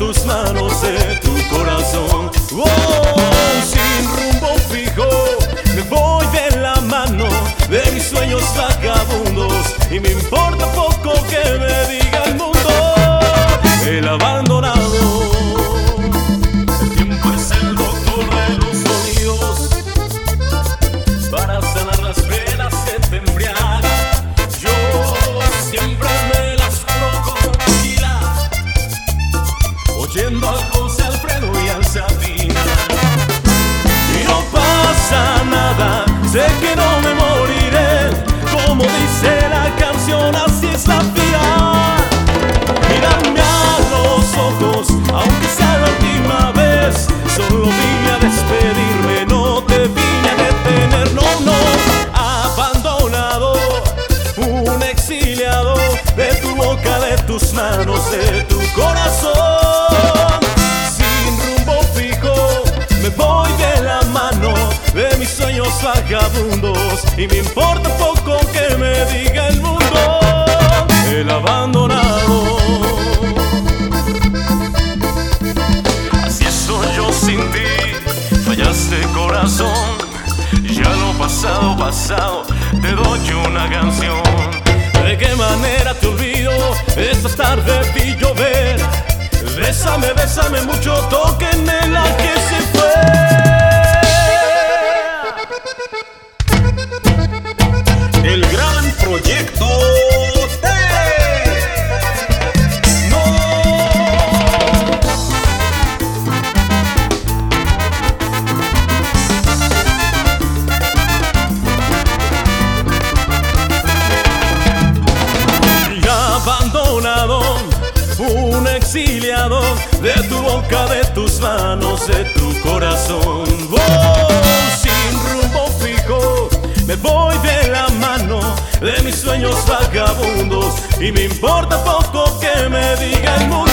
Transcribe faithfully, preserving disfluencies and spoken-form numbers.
tus manos, de tu corazón. Oh, sin rumbo fijo, me voy de la mano de mis sueños vagabundos, y me importa poco que me diga el mundo, el abandonado. El tiempo es el doctor de los sonidos, para sanar las penas que te embriagan. Yo siempre me las curo con tequila, oyendo al José Alfredo y al Sabina. Y no pasa nada, sé que no me moriré, como dice la canción, así es la vida. Mírame a los ojos, aunque sea la última vez, solo vine a despedirme, no te vine a detener, no, no. Abandonado, un exiliado, de tu boca, de tus manos, de tu corazón. Sin rumbo fijo, me voy de la mano de mis sueños vagabundos, y me importa poco que me diga el mundo, el abandonado. Así estoy yo sin ti, fallaste corazón. Ya lo pasado, pasado, te doy una canción. ¿De qué manera te olvido? Esta tarde vi llover. Bésame, bésame mucho, tóquenme la que se fue. El gran proyecto T. Abandonado, un exiliado, de tu boca, de tus manos, de tu corazón. Oh, sin rumbo fijo, me voy de la mano de mis sueños vagabundos, y me importa poco que me diga el mundo.